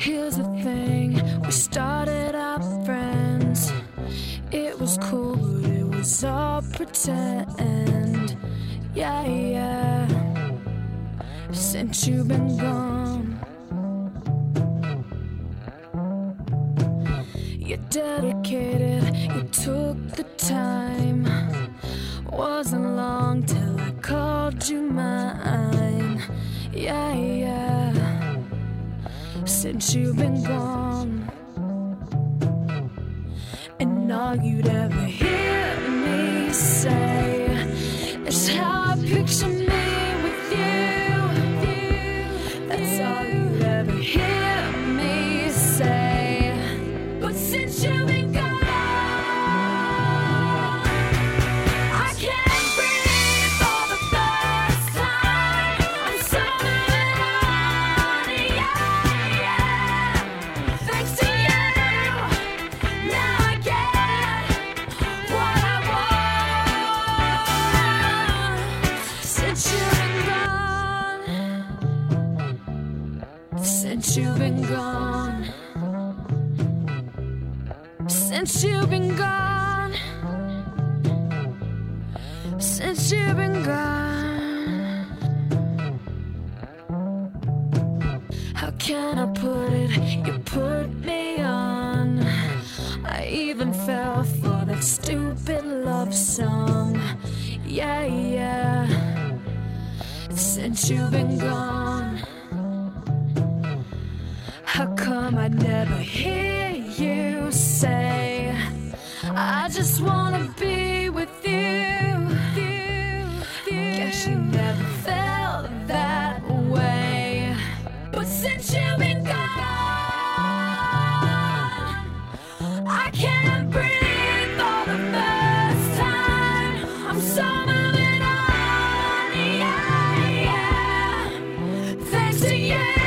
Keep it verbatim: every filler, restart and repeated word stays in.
Here's the thing, we started out friends. It was cool, but it was all pretend. Yeah, yeah. Since you've been gone, you're dedicated, you took the time. Wasn't long till I called you mine. Yeah, yeah. Since you've been gone, and all you'd ever hear me say is how I picture me with you. That's all you'd ever hear me say. But since you've been gone, I can't breathe for the first time. I'm so moving on, yeah, yeah. Thanks to you, now I get what I want. Since you've been gone, since you've been gone, since you've been gone, since you've been gone. How can I put it? You put me on. I even fell for that stupid love song. Yeah, yeah. Since you've been gone, how come I never hear you say I just wanna be with you? Guess you never felt that way. But since you've been gone, I can't breathe for the first time. I'm so moving on, yeah, yeah. Thanks to you.